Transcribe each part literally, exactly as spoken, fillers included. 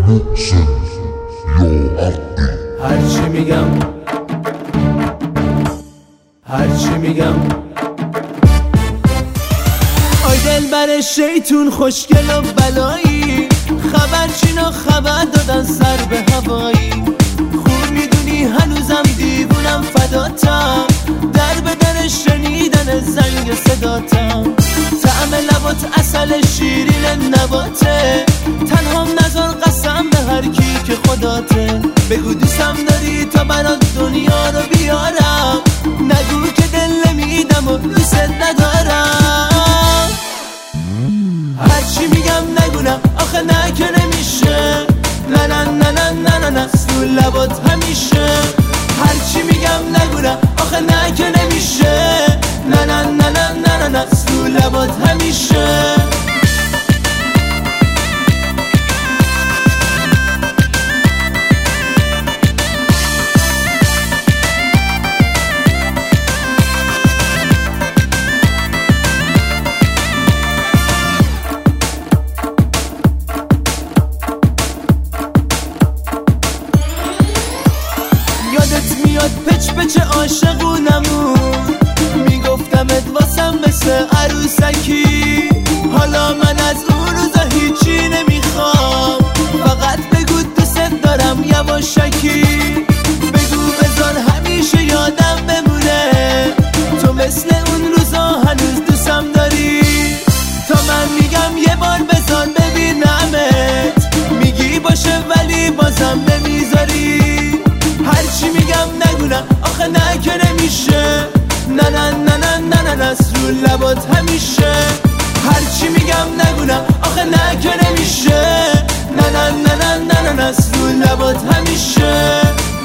محسن یا حقی. هرچی میگم هرچی میگم آی دلبر شیطون خوشگل و بلایی، خبر چینا خبر دادن سر به هوایی. خوب میدونی هنوزم دیوونم فداتم، در به در شنیدن زنگ صداتم. طعم لبات عسل شیرین نباته، تنها نذار قسم به هر کی که خداته. بگو دوستم داری تا برات دنیا رو بیارم، نگو که دل نمیدم و دوست ندارم. هرچی میگم نگونم آخه نه که نمیشه، نه نه نه نه نه نه نه رو لبات همیشه. هرچی میگم نگونم آخه نه که نمیشه، نه نه نه نه نه نه نه رو لبات همیشه. یادت میاد پچ پچ عاشقونمون، میگفتمت واسم مثل عروسکی. حالا من از اون روزا هیچی نمیخوام، فقط بگو دوست دارم یواشکی. بگو بذار همیشه یادم بمونه، تو مثل اون روزا هنوز دوستم داری. تا من میگم یه بار بذار ببینمت، میگی باشه ولی بازم نمیذاری. هرچی میگم نگونم آخه نه که نمیشه، نه نه نه نه نه نه نه رو لبات همیشه. هرچی میگم نگونم آخه نه که نمیشه، نه نه نه نه نه نه نه رو لبات همیشه.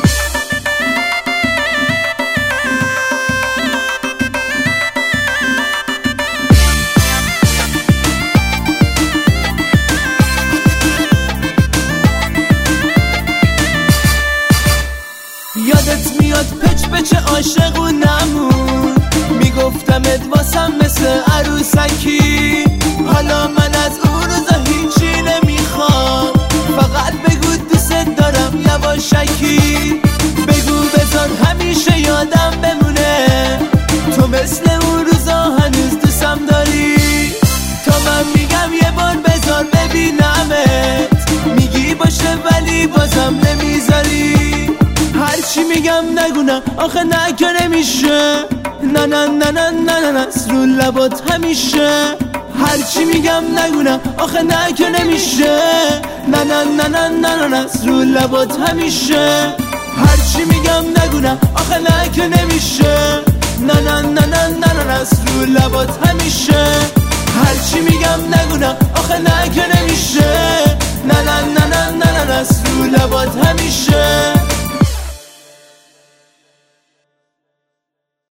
یادت میاد پچ پچ عاشقونمون، میگفتمت واسم مثل عروسکی. حالا من از اون روزا هیچی نمیخوام، فقط بگو دوست دارم یواشکی. بگو بذار همیشه یادم بمونه، تو مثل اون روزا هنوز دوستم داری. تا من میگم یه بار بذار ببینمت، میگی باشه ولی بازم نمیذاری. هرچی میگم نگونم آخه نه که نمیشه، نه نه نه نه نه نه نه رو لبات همیشه. هرچی میگم نگونم آخه نه که نمیشه، نه نه نه نه نه نه نه رو لبات همیشه. هرچی میگم نگونم آخه نه که نمیشه، نه نه نه نه نه نه نه رو لبات همیشه. هرچی میگم نگونم آخه نه که نمیشه، نه نه نه نه نه نه رو لبات همیشه.